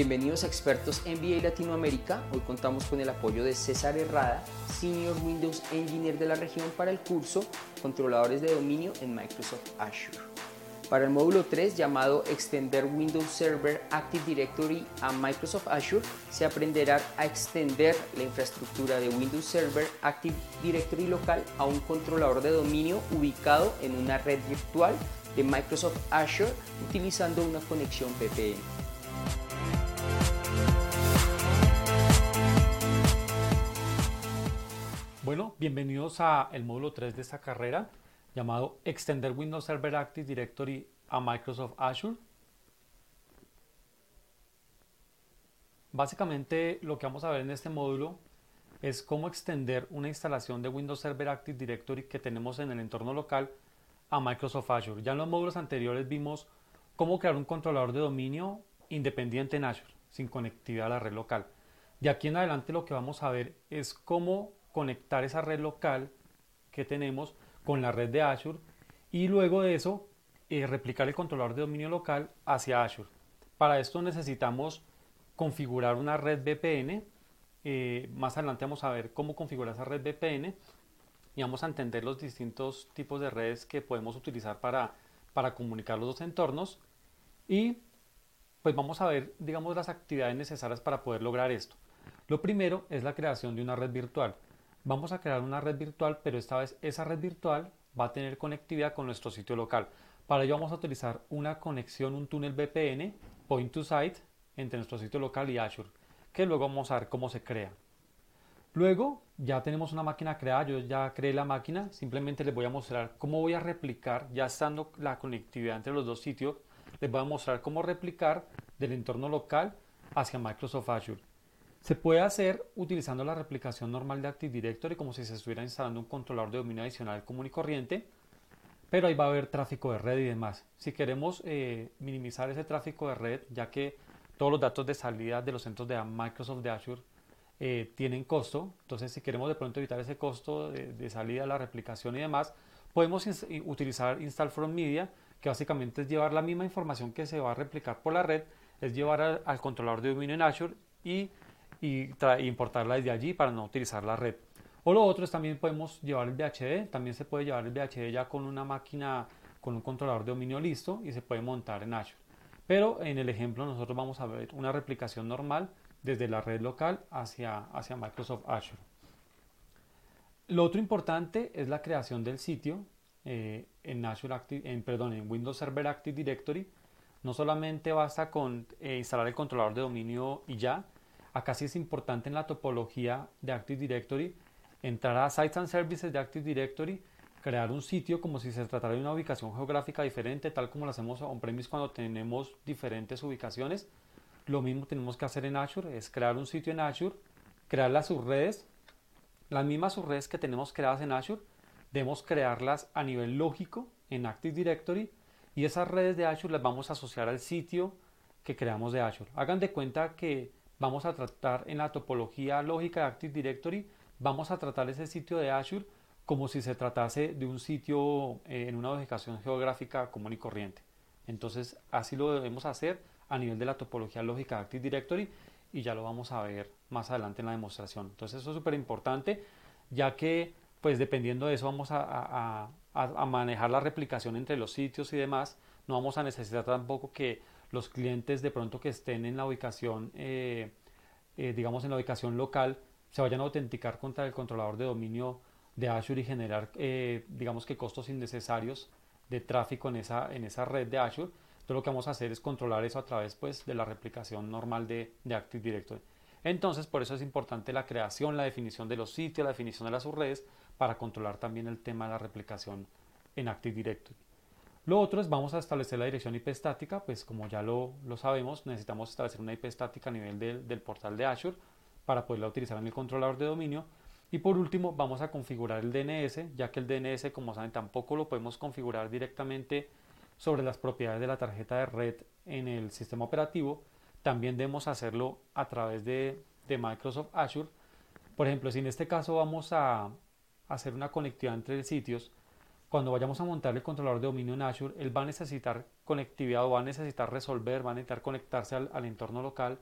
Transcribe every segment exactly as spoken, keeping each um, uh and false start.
Bienvenidos a Expertos M B A Latinoamérica. Hoy contamos con el apoyo de César Herrada, Senior Windows Engineer de la región para el curso Controladores de Dominio en Microsoft Azure. Para el módulo tres, llamado Extender Windows Server Active Directory a Microsoft Azure, se aprenderá a extender la infraestructura de Windows Server Active Directory local a un controlador de dominio ubicado en una red virtual de Microsoft Azure utilizando una conexión V P N. Bueno, bienvenidos al módulo tres de esta carrera llamado Extender Windows Server Active Directory a Microsoft Azure. Básicamente lo que vamos a ver en este módulo es cómo extender una instalación de Windows Server Active Directory que tenemos en el entorno local a Microsoft Azure. Ya en los módulos anteriores vimos cómo crear un controlador de dominio independiente en Azure, sin conectividad a la red local. De aquí en adelante lo que vamos a ver es cómo conectar esa red local que tenemos con la red de Azure y luego de eso eh, replicar el controlador de dominio local hacia Azure. Para esto necesitamos configurar una red V P N. Eh, más adelante vamos a ver cómo configurar esa red V P N y vamos a entender los distintos tipos de redes que podemos utilizar para, para comunicar los dos entornos y pues vamos a ver, digamos, las actividades necesarias para poder lograr esto. Lo primero es la creación de una red virtual. Vamos a crear una red virtual, pero esta vez esa red virtual va a tener conectividad con nuestro sitio local. Para ello vamos a utilizar una conexión, un túnel V P N, Point to Site, entre nuestro sitio local y Azure, que luego vamos a ver cómo se crea. Luego ya tenemos una máquina creada, yo ya creé la máquina, simplemente les voy a mostrar cómo voy a replicar, ya estando la conectividad entre los dos sitios, les voy a mostrar cómo replicar del entorno local hacia Microsoft Azure. Se puede hacer utilizando la replicación normal de Active Directory como si se estuviera instalando un controlador de dominio adicional común y corriente, pero ahí va a haber tráfico de red y demás. Si queremos eh, minimizar ese tráfico de red, ya que todos los datos de salida de los centros de Microsoft de Azure eh, tienen costo, entonces si queremos de pronto evitar ese costo de, de salida, la replicación y demás, podemos ins utilizar Install from Media, que básicamente es llevar la misma información que se va a replicar por la red, es llevar a, al controlador de dominio en Azure y y importarla desde allí para no utilizar la red. O lo otro es también podemos llevar el V H D, también se puede llevar el V H D ya con una máquina, con un controlador de dominio listo y se puede montar en Azure. Pero en el ejemplo nosotros vamos a ver una replicación normal desde la red local hacia, hacia Microsoft Azure. Lo otro importante es la creación del sitio eh, en, Azure Active, en, perdón, en Windows Server Active Directory. No solamente basta con eh, instalar el controlador de dominio y ya. Acá sí es importante en la topología de Active Directory entrar a Sites and Services de Active Directory, crear un sitio como si se tratara de una ubicación geográfica diferente, tal como lo hacemos on-premise cuando tenemos diferentes ubicaciones. Lo mismo tenemos que hacer en Azure, es crear un sitio en Azure, crear las subredes, las mismas subredes que tenemos creadas en Azure, debemos crearlas a nivel lógico en Active Directory y esas redes de Azure las vamos a asociar al sitio que creamos de Azure. Hagan de cuenta que vamos a tratar en la topología lógica de Active Directory, vamos a tratar ese sitio de Azure como si se tratase de un sitio eh, en una ubicación geográfica común y corriente. Entonces así lo debemos hacer a nivel de la topología lógica de Active Directory y ya lo vamos a ver más adelante en la demostración. Entonces eso es súper importante, ya que pues dependiendo de eso vamos a, a, a, a manejar la replicación entre los sitios y demás. No vamos a necesitar tampoco que los clientes de pronto que estén en la ubicación, eh, eh, digamos en la ubicación local, se vayan a autenticar contra el controlador de dominio de Azure y generar, eh, digamos que costos innecesarios de tráfico en esa, en esa red de Azure. Entonces lo que vamos a hacer es controlar eso a través pues, de la replicación normal de, de Active Directory. Entonces por eso es importante la creación, la definición de los sitios, la definición de las subredes para controlar también el tema de la replicación en Active Directory. Lo otro es vamos a establecer la dirección I P estática, pues como ya lo, lo sabemos, necesitamos establecer una I P estática a nivel del, del portal de Azure para poderla utilizar en el controlador de dominio. Y por último vamos a configurar el D N S, ya que el D N S, como saben, tampoco lo podemos configurar directamente sobre las propiedades de la tarjeta de red en el sistema operativo. También debemos hacerlo a través de, de Microsoft Azure. Por ejemplo, si en este caso vamos a hacer una conectividad entre sitios, cuando vayamos a montar el controlador de dominio en Azure, él va a necesitar conectividad o va a necesitar resolver, va a necesitar conectarse al, al entorno local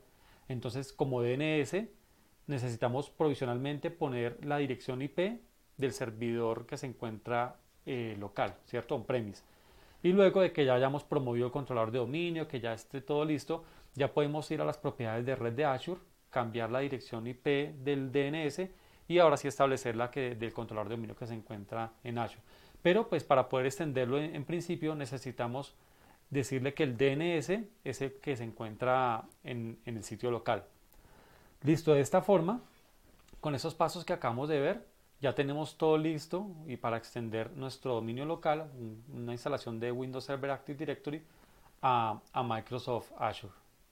Entonces, como D N S, necesitamos provisionalmente poner la dirección I P del servidor que se encuentra eh, local, ¿cierto? On-premise. Y luego de que ya hayamos promovido el controlador de dominio, que ya esté todo listo, ya podemos ir a las propiedades de red de Azure, cambiar la dirección I P del D N S y ahora sí establecer la que del controlador de dominio que se encuentra en Azure. Pero pues para poder extenderlo en, en principio necesitamos decirle que el D N S es el que se encuentra en, en el sitio local. Listo, de esta forma, con esos pasos que acabamos de ver, ya tenemos todo listo y para extender nuestro dominio local, una instalación de Windows Server Active Directory a, a Microsoft Azure.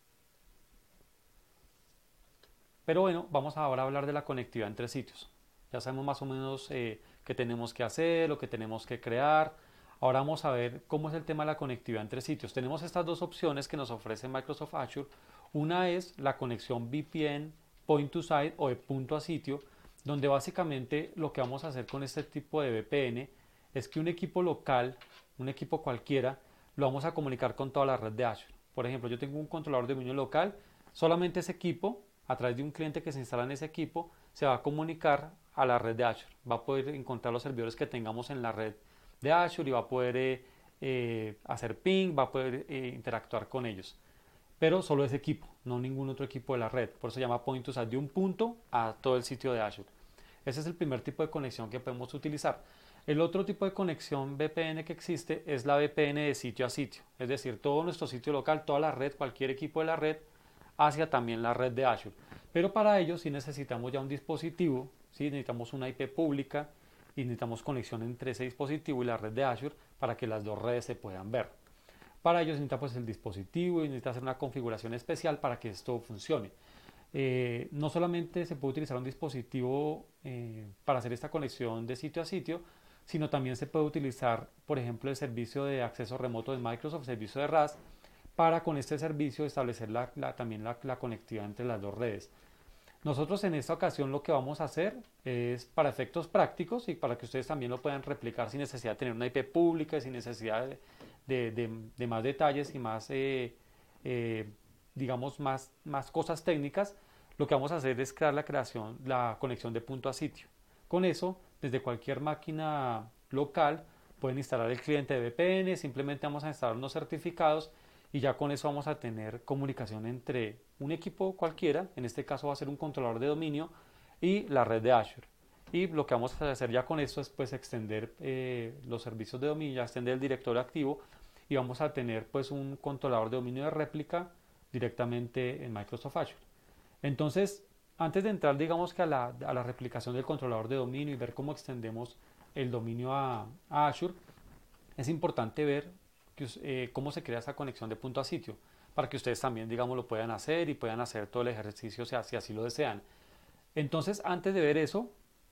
Pero bueno, vamos ahora a hablar de la conectividad entre sitios. Ya sabemos más o menos eh, qué tenemos que hacer, lo que tenemos que crear. Ahora vamos a ver cómo es el tema de la conectividad entre sitios. Tenemos estas dos opciones que nos ofrece Microsoft Azure. Una es la conexión V P N Point to Site o de punto a sitio, donde básicamente lo que vamos a hacer con este tipo de V P N es que un equipo local, un equipo cualquiera, lo vamos a comunicar con toda la red de Azure. Por ejemplo, yo tengo un controlador de dominio local, solamente ese equipo, a través de un cliente que se instala en ese equipo, se va a comunicar a la red de Azure. Va a poder encontrar los servidores que tengamos en la red de Azure y va a poder eh, eh, hacer ping, va a poder eh, interactuar con ellos. Pero solo ese equipo, no ningún otro equipo de la red. Por eso se llama point to site, de un punto a todo el sitio de Azure. Ese es el primer tipo de conexión que podemos utilizar. El otro tipo de conexión V P N que existe es la V P N de sitio a sitio. Es decir, todo nuestro sitio local, toda la red, cualquier equipo de la red, hacia también la red de Azure. Pero para ello sí necesitamos ya un dispositivo, ¿sí? Necesitamos una I P pública y necesitamos conexión entre ese dispositivo y la red de Azure para que las dos redes se puedan ver. Para ello se necesita pues el dispositivo y necesita hacer una configuración especial para que esto funcione. Eh, no solamente se puede utilizar un dispositivo eh, para hacer esta conexión de sitio a sitio, sino también se puede utilizar, por ejemplo, el servicio de acceso remoto de Microsoft, servicio de R A S, para con este servicio establecer la, la, también la, la conectividad entre las dos redes. Nosotros en esta ocasión lo que vamos a hacer es para efectos prácticos y para que ustedes también lo puedan replicar sin necesidad de tener una I P pública, sin necesidad de, de, de, de más detalles y más, eh, eh, digamos, más, más cosas técnicas. Lo que vamos a hacer es crear la creación, la conexión de punto a sitio. Con eso, desde cualquier máquina local, pueden instalar el cliente de V P N, simplemente vamos a instalar unos certificados y ya con eso vamos a tener comunicación entre un equipo cualquiera, en este caso va a ser un controlador de dominio, y la red de Azure. Y lo que vamos a hacer ya con esto es pues extender eh, los servicios de dominio, ya extender el directorio activo y vamos a tener pues un controlador de dominio de réplica directamente en Microsoft Azure. Entonces, antes de entrar digamos que a la, a la replicación del controlador de dominio y ver cómo extendemos el dominio a, a Azure, es importante ver que, eh, cómo se crea esa conexión de punto a sitio para que ustedes también digamos lo puedan hacer y puedan hacer todo el ejercicio si así, así lo desean. Entonces, antes de ver eso,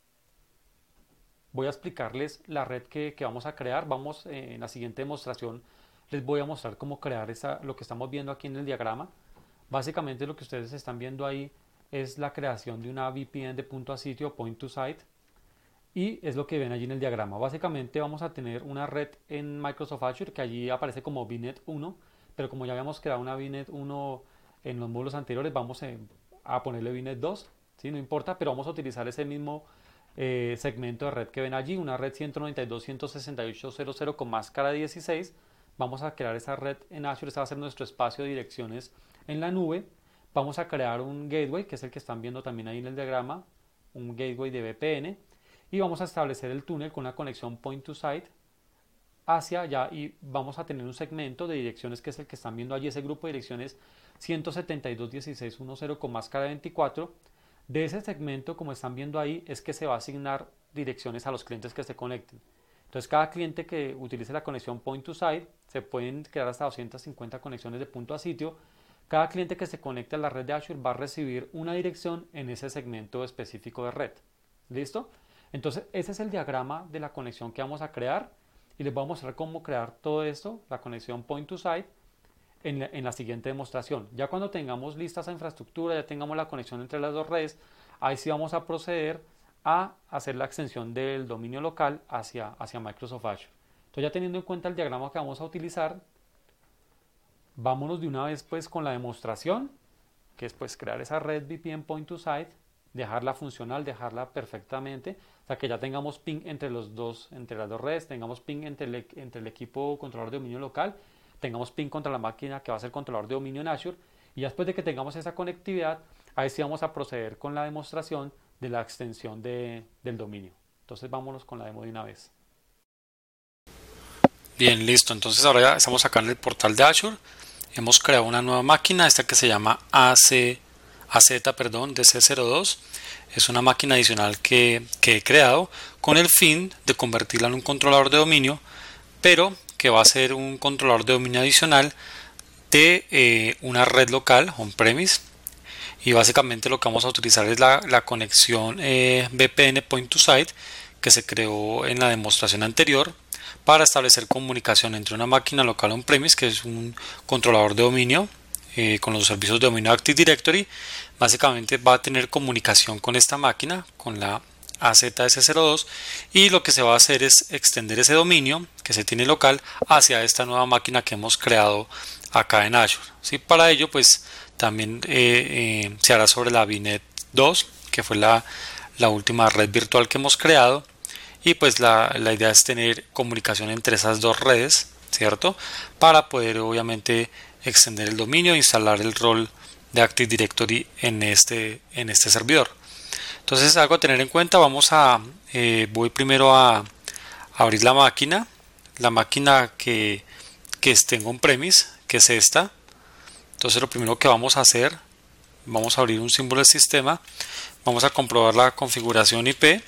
voy a explicarles la red que, que vamos a crear. Vamos eh, en la siguiente demostración les voy a mostrar cómo crear esa, lo que estamos viendo aquí en el diagrama. Básicamente lo que ustedes están viendo ahí es la creación de una V P N de punto a sitio, point to site, y es lo que ven allí en el diagrama. Básicamente vamos a tener una red en Microsoft Azure que allí aparece como V net uno, pero como ya habíamos creado una V net uno en los módulos anteriores, vamos a ponerle V net dos, ¿sí? No importa, pero vamos a utilizar ese mismo eh, segmento de red que ven allí, una red ciento noventa y dos punto ciento sesenta y ocho punto cero cero con máscara dieciséis. Vamos a crear esa red en Azure, este va a ser nuestro espacio de direcciones en la nube. Vamos a crear un gateway, que es el que están viendo también ahí en el diagrama, un gateway de V P N, y vamos a establecer el túnel con una conexión point to site hacia allá y vamos a tener un segmento de direcciones que es el que están viendo allí, ese grupo de direcciones ciento setenta y dos punto dieciséis punto diez con máscara veinticuatro. De ese segmento, como están viendo ahí, es que se va a asignar direcciones a los clientes que se conecten. Entonces, cada cliente que utilice la conexión point to site, se pueden crear hasta doscientas cincuenta conexiones de punto a sitio. Cada cliente que se conecte a la red de Azure va a recibir una dirección en ese segmento específico de red. ¿Listo? Entonces, ese es el diagrama de la conexión que vamos a crear y les voy a mostrar cómo crear todo esto, la conexión point to site, en la, en la siguiente demostración. Ya cuando tengamos lista esa infraestructura, ya tengamos la conexión entre las dos redes, ahí sí vamos a proceder a hacer la extensión del dominio local hacia, hacia Microsoft Azure. Entonces, ya teniendo en cuenta el diagrama que vamos a utilizar, vámonos de una vez pues con la demostración que es pues crear esa red V P N Point to Site, dejarla funcional, dejarla perfectamente, o sea que ya tengamos ping entre los dos, entre las dos redes, tengamos ping entre el, entre el equipo controlador de dominio local, tengamos ping contra la máquina que va a ser controlador de dominio en Azure, y después de que tengamos esa conectividad, ahí sí vamos a proceder con la demostración de la extensión de, del dominio. Entonces vámonos con la demo de una vez. Bien, listo. Entonces ahora ya estamos acá en el portal de Azure. Hemos creado una nueva máquina, esta que se llama A C, A Z, perdón, D C cero dos. Es una máquina adicional que, que he creado con el fin de convertirla en un controlador de dominio, pero que va a ser un controlador de dominio adicional de eh, una red local on-premise. Y básicamente lo que vamos a utilizar es la, la conexión eh, V P N Point to Site que se creó en la demostración anterior para establecer comunicación entre una máquina local on-premise, que es un controlador de dominio eh, con los servicios de dominio Active Directory. Básicamente va a tener comunicación con esta máquina, con la A Z S cero dos, y lo que se va a hacer es extender ese dominio que se tiene local hacia esta nueva máquina que hemos creado acá en Azure. ¿Sí? Para ello pues también eh, eh, se hará sobre la V net dos, que fue la, la última red virtual que hemos creado, y pues la, la idea es tener comunicación entre esas dos redes, ¿cierto? Para poder obviamente extender el dominio e instalar el rol de Active Directory en este, en este servidor. Entonces, algo a tener en cuenta, vamos a eh, voy primero a, a abrir la máquina, la máquina que, que esté en on-premise, que es esta. Entonces lo primero que vamos a hacer, vamos a abrir un símbolo del sistema, vamos a comprobar la configuración I P.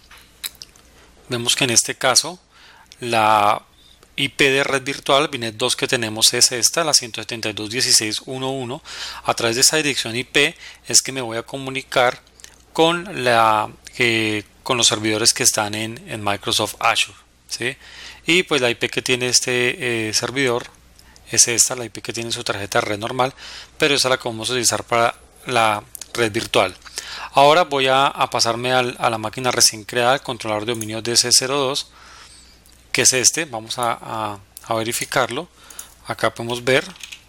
Vemos que en este caso la I P de red virtual V net dos que tenemos es esta, la ciento setenta y dos punto dieciséis punto uno. A través de esa dirección I P es que me voy a comunicar con, la, eh, con los servidores que están en, en Microsoft Azure, ¿sí? Y pues la I P que tiene este eh, servidor es esta, la I P que tiene su tarjeta de red normal, pero esa es la que vamos a utilizar para la red virtual. Ahora voy a, a pasarme al, a la máquina recién creada, el controlador de dominio D C cero dos, que es este. Vamos a, a, a verificarlo. Acá podemos ver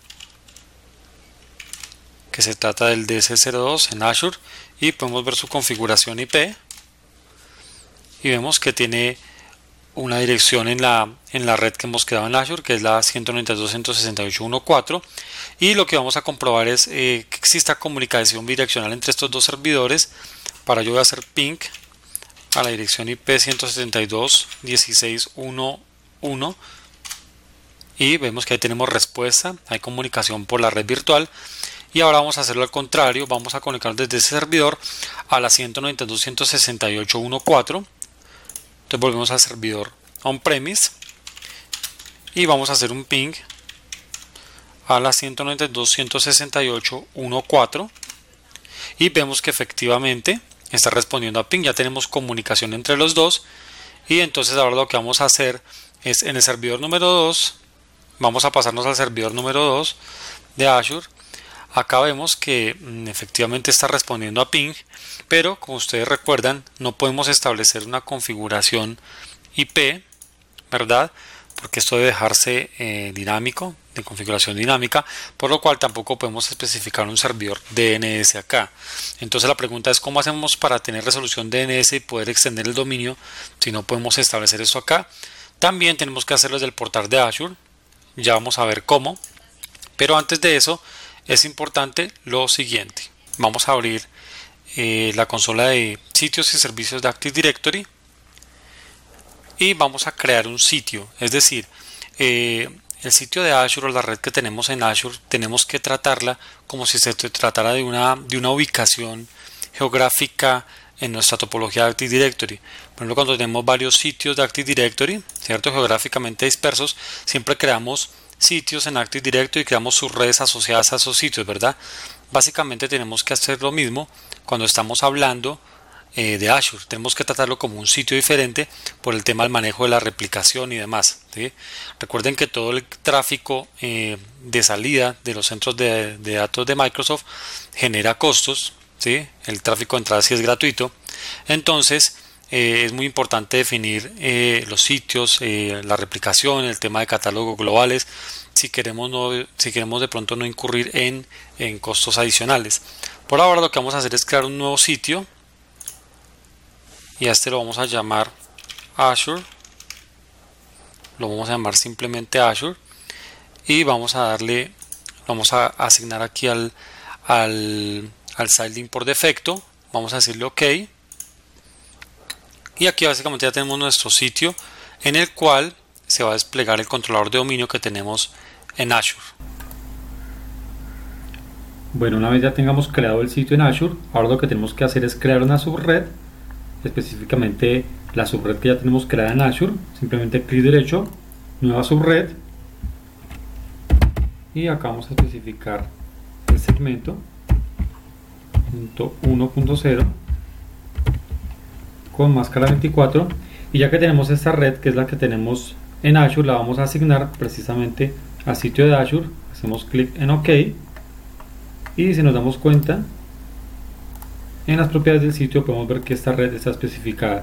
que se trata del D C cero dos en Azure y podemos ver su configuración I P y vemos que tiene una dirección en la, en la red que hemos creado en Azure, que es la ciento noventa y dos punto ciento sesenta y ocho punto catorce, y lo que vamos a comprobar es eh, que exista comunicación bidireccional entre estos dos servidores. Para ello voy a hacer ping a la dirección I P ciento setenta y dos punto dieciséis punto uno y vemos que ahí tenemos respuesta, hay comunicación por la red virtual. Y ahora vamos a hacerlo al contrario, vamos a conectar desde ese servidor a la ciento noventa y dos punto ciento sesenta y ocho punto catorce. Entonces volvemos al servidor on-premise y vamos a hacer un ping a la ciento noventa y dos punto ciento sesenta y ocho punto catorce y vemos que efectivamente está respondiendo a ping. Ya tenemos comunicación entre los dos y entonces ahora lo que vamos a hacer es en el servidor número dos, vamos a pasarnos al servidor número dos de Azure. Acá vemos que mm, efectivamente está respondiendo a ping, pero como ustedes recuerdan no podemos establecer una configuración I P, ¿verdad? Porque esto debe dejarse eh, dinámico, de configuración dinámica, por lo cual tampoco podemos especificar un servidor D N S acá. Entonces la pregunta es cómo hacemos para tener resolución D N S y poder extender el dominio si no podemos establecer esto acá. También tenemos que hacerlo desde el portal de Azure, ya vamos a ver cómo, pero antes de eso es importante lo siguiente. Vamos a abrir eh, la consola de sitios y servicios de Active Directory y vamos a crear un sitio, es decir, eh, el sitio de Azure o la red que tenemos en Azure tenemos que tratarla como si se tratara de una, de una ubicación geográfica en nuestra topología de Active Directory. Por ejemplo, cuando tenemos varios sitios de Active Directory, ¿cierto?, geográficamente dispersos, siempre creamos sitios en Active Directory y creamos sus redes asociadas a esos sitios, ¿verdad? Básicamente tenemos que hacer lo mismo cuando estamos hablando eh, de Azure. Tenemos que tratarlo como un sitio diferente por el tema del manejo de la replicación y demás, ¿sí? Recuerden que todo el tráfico eh, de salida de los centros de, de datos de Microsoft genera costos, ¿sí? El tráfico de entrada sí es gratuito. Entonces eh, es muy importante definir eh, los sitios, eh, la replicación, el tema de catálogos globales, si queremos, no, si queremos de pronto no incurrir en, en costos adicionales. Por ahora lo que vamos a hacer es crear un nuevo sitio y a este lo vamos a llamar Azure, lo vamos a llamar simplemente Azure y vamos a darle, vamos a asignar aquí al, al, al styling por defecto, vamos a decirle OK y aquí básicamente ya tenemos nuestro sitio en el cual se va a desplegar el controlador de dominio que tenemos en Azure. Bueno, una vez ya tengamos creado el sitio en Azure, ahora lo que tenemos que hacer es crear una subred, específicamente la subred que ya tenemos creada en Azure. Simplemente clic derecho, nueva subred, y acá vamos a especificar el segmento uno punto cero con máscara veinticuatro, y ya que tenemos esta red que es la que tenemos en Azure, la vamos a asignar precisamente al sitio de Azure. Hacemos clic en OK y si nos damos cuenta, en las propiedades del sitio podemos ver que esta red está especificada.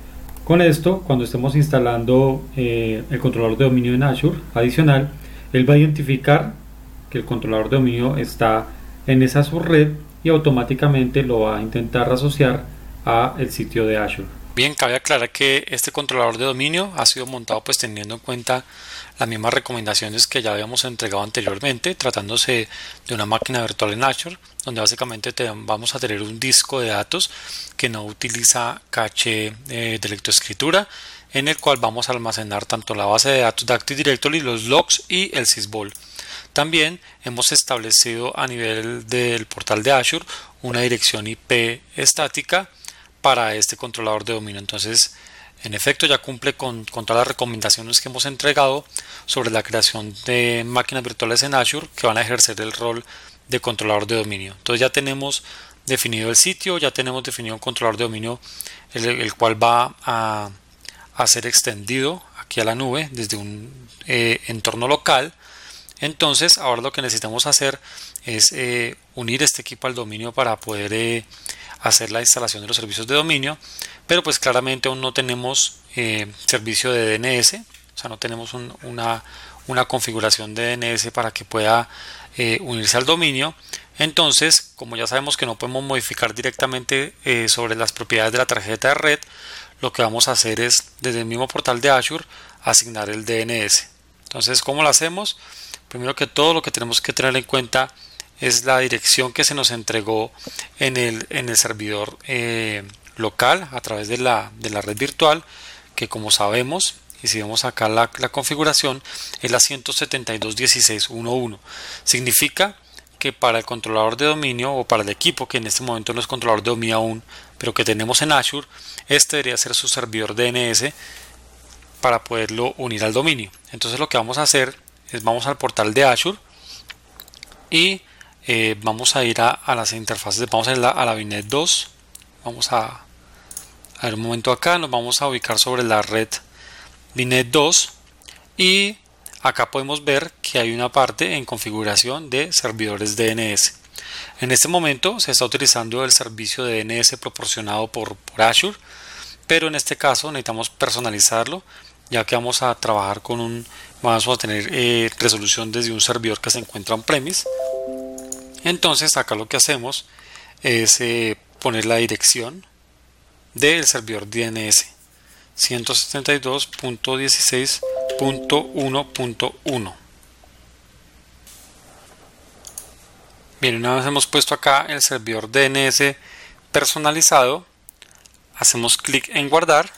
Con esto, cuando estemos instalando eh, el controlador de dominio en Azure adicional, él va a identificar que el controlador de dominio está en esa subred y automáticamente lo va a intentar asociar a el sitio de Azure. Bien, cabe aclarar que este controlador de dominio ha sido montado pues teniendo en cuenta las mismas recomendaciones que ya habíamos entregado anteriormente, tratándose de una máquina virtual en Azure, donde básicamente te, vamos a tener un disco de datos que no utiliza caché eh, de lectoescritura, en el cual vamos a almacenar tanto la base de datos de Active Directory, los logs y el sysvol. También hemos establecido a nivel del portal de Azure una dirección I P estática para este controlador de dominio. Entonces, en efecto, ya cumple con, con todas las recomendaciones que hemos entregado sobre la creación de máquinas virtuales en Azure que van a ejercer el rol de controlador de dominio. Entonces ya tenemos definido el sitio, ya tenemos definido un controlador de dominio el, el cual va a, a ser extendido aquí a la nube desde un eh, entorno local. Entonces ahora lo que necesitamos hacer es eh, unir este equipo al dominio para poder eh, hacer la instalación de los servicios de dominio, pero pues claramente aún no tenemos eh, servicio de D N S, o sea no tenemos un, una, una configuración de D N S para que pueda eh, unirse al dominio. Entonces, como ya sabemos que no podemos modificar directamente eh, sobre las propiedades de la tarjeta de red, lo que vamos a hacer es desde el mismo portal de Azure asignar el D N S. Entonces, ¿cómo lo hacemos? Primero que todo, lo que tenemos que tener en cuenta es la dirección que se nos entregó en el, en el servidor eh, local a través de la, de la red virtual, que como sabemos, y si vemos acá la, la configuración, es la ciento setenta y dos punto dieciséis punto once. Significa que para el controlador de dominio o para el equipo que en este momento no es controlador de dominio aún, pero que tenemos en Azure, este debería ser su servidor D N S para poderlo unir al dominio. Entonces lo que vamos a hacer es vamos al portal de Azure y eh, vamos a ir a, a las interfaces, vamos a ir a la, a la VNet dos, vamos a, a ver un momento acá, nos vamos a ubicar sobre la red VNet dos y acá podemos ver que hay una parte en configuración de servidores D N S. En este momento se está utilizando el servicio de D N S proporcionado por, por Azure, pero en este caso necesitamos personalizarlo, ya que vamos a trabajar con un, vamos a tener eh, resolución desde un servidor que se encuentra on-premise. Entonces acá lo que hacemos es eh, poner la dirección del servidor D N S ciento setenta y dos punto dieciséis punto uno punto uno. Bien, una vez hemos puesto acá el servidor D N S personalizado, hacemos clic en guardar.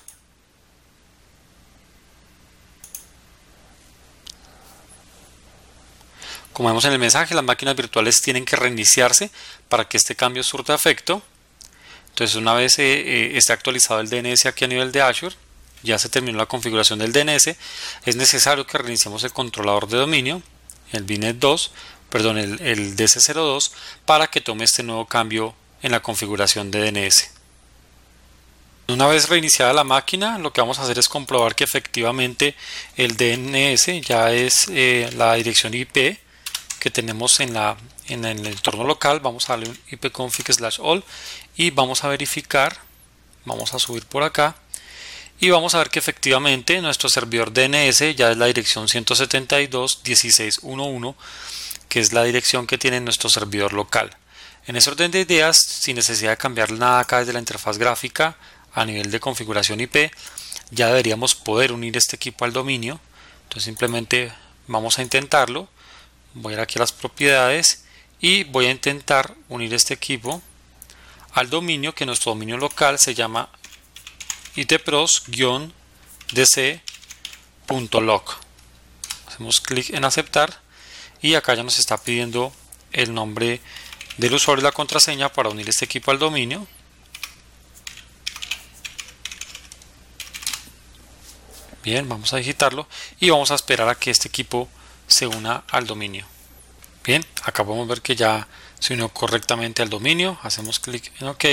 Como vemos en el mensaje, las máquinas virtuales tienen que reiniciarse para que este cambio surta efecto. Entonces, una vez eh, eh, esté actualizado el D N S aquí a nivel de Azure, ya se terminó la configuración del D N S, es necesario que reiniciemos el controlador de dominio, el VNet dos, perdón, el, el D S cero dos, para que tome este nuevo cambio en la configuración de D N S. Una vez reiniciada la máquina, lo que vamos a hacer es comprobar que efectivamente el D N S ya es eh, la dirección I P que tenemos en, la, en el entorno local. Vamos a darle un ipconfig slash all y vamos a verificar Vamos a subir por acá y vamos a ver que efectivamente nuestro servidor D N S ya es la dirección ciento setenta y dos punto dieciséis punto once, que es la dirección que tiene nuestro servidor local. En ese orden de ideas, sin necesidad de cambiar nada acá desde la interfaz gráfica a nivel de configuración I P, ya deberíamos poder unir este equipo al dominio. Entonces simplemente vamos a intentarlo. Voy a ir aquí a las propiedades y voy a intentar unir este equipo al dominio, que nuestro dominio local se llama itpros guion d c punto log. Hacemos clic en aceptar y acá ya nos está pidiendo el nombre del usuario y la contraseña para unir este equipo al dominio. Bien, vamos a digitarlo y vamos a esperar a que este equipo se una al dominio. Bien, acá podemos ver que ya se unió correctamente al dominio. Hacemos clic en OK.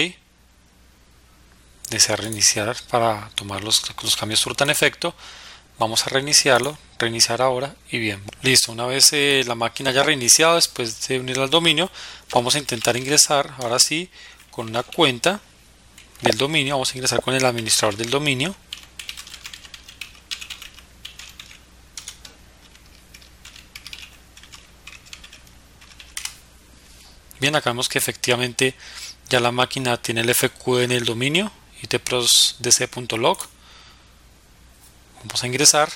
Desea reiniciar para tomar los, los cambios surtan efecto. Vamos a reiniciarlo, reiniciar ahora y bien, listo. Una vez eh, la máquina ya reiniciado después de unir al dominio, vamos a intentar ingresar ahora sí con una cuenta del dominio. Vamos a ingresar con el administrador del dominio. Bien, acá vemos que efectivamente ya la máquina tiene el F Q en el dominio itpros d c punto log. Vamos a ingresar.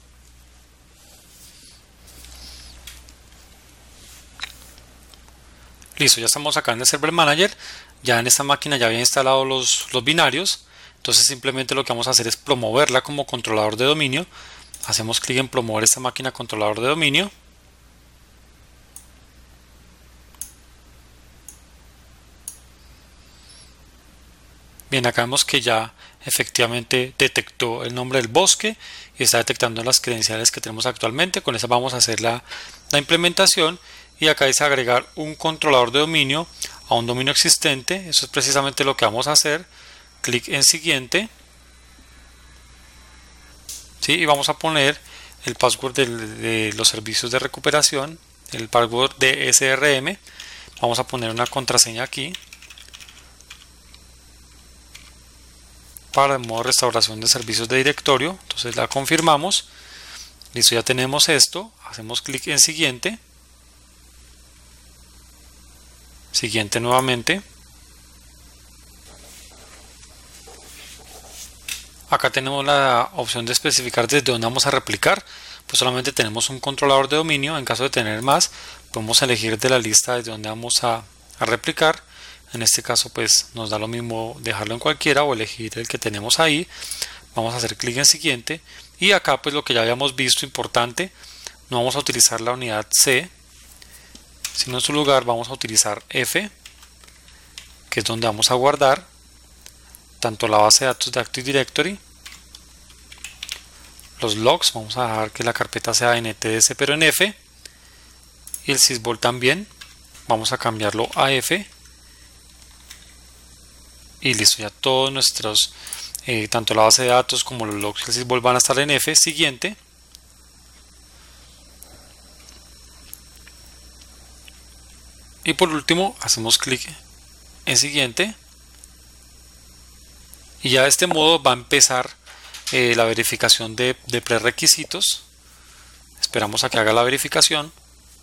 Listo, ya estamos acá en el Server Manager. Ya en esta máquina ya había instalado los, los binarios. Entonces simplemente lo que vamos a hacer es promoverla como controlador de dominio. Hacemos clic en promover esta máquina controlador de dominio. Bien, acá vemos que ya efectivamente detectó el nombre del bosque y está detectando las credenciales que tenemos actualmente. Con eso vamos a hacer la, la implementación y acá dice agregar un controlador de dominio a un dominio existente. Eso es precisamente lo que vamos a hacer. Clic en siguiente. ¿Sí? Y vamos a poner el password de, de los servicios de recuperación, el password de S R M. Vamos a poner una contraseña aquí para el modo restauración de servicios de directorio. Entonces la confirmamos. Listo, ya tenemos esto. Hacemos clic en siguiente. Siguiente nuevamente. Acá tenemos la opción de especificar desde dónde vamos a replicar. Pues solamente tenemos un controlador de dominio. En caso de tener más, podemos elegir de la lista desde dónde vamos a, a replicar. En este caso pues nos da lo mismo dejarlo en cualquiera o elegir el que tenemos ahí. Vamos a hacer clic en siguiente y acá pues lo que ya habíamos visto importante, no vamos a utilizar la unidad C, sino en su lugar vamos a utilizar F, que es donde vamos a guardar tanto la base de datos de Active Directory, los logs. Vamos a dejar que la carpeta sea N T S pero en F, y el sysvol también vamos a cambiarlo a F. Y listo, ya todos nuestros, eh, tanto la base de datos como los logs del sysvol van a estar en F. Siguiente. Y por último, hacemos clic en siguiente. Y ya de este modo va a empezar eh, la verificación de, de prerequisitos. Esperamos a que haga la verificación.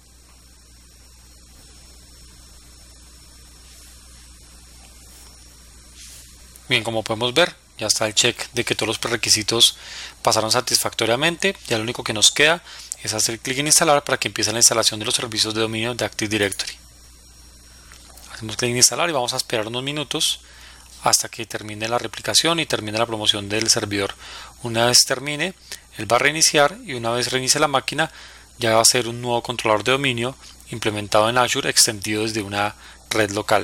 Bien, como podemos ver, ya está el check de que todos los prerequisitos pasaron satisfactoriamente. Ya lo único que nos queda es hacer clic en instalar para que empiece la instalación de los servicios de dominio de Active Directory. Hacemos clic en instalar y vamos a esperar unos minutos hasta que termine la replicación y termine la promoción del servidor. Una vez termine, él va a reiniciar y una vez reinicie la máquina ya va a ser un nuevo controlador de dominio implementado en Azure, extendido desde una red local.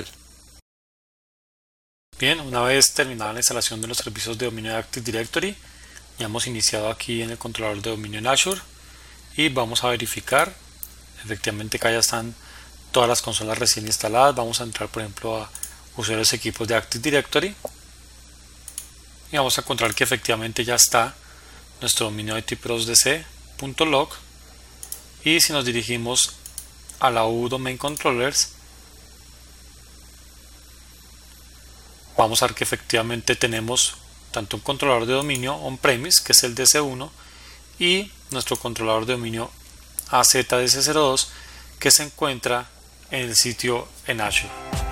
Bien, una vez terminada la instalación de los servicios de dominio de Active Directory, ya hemos iniciado aquí en el controlador de dominio en Azure y vamos a verificar efectivamente que ya están todas las consolas recién instaladas. Vamos a entrar por ejemplo a usuarios equipos de Active Directory y vamos a encontrar que efectivamente ya está nuestro dominio itpros d c punto log, y si nos dirigimos a la U Domain Controllers vamos a ver que efectivamente tenemos tanto un controlador de dominio on-premise, que es el D S uno, y nuestro controlador de dominio A Z D S cero dos, que se encuentra en el sitio en Azure.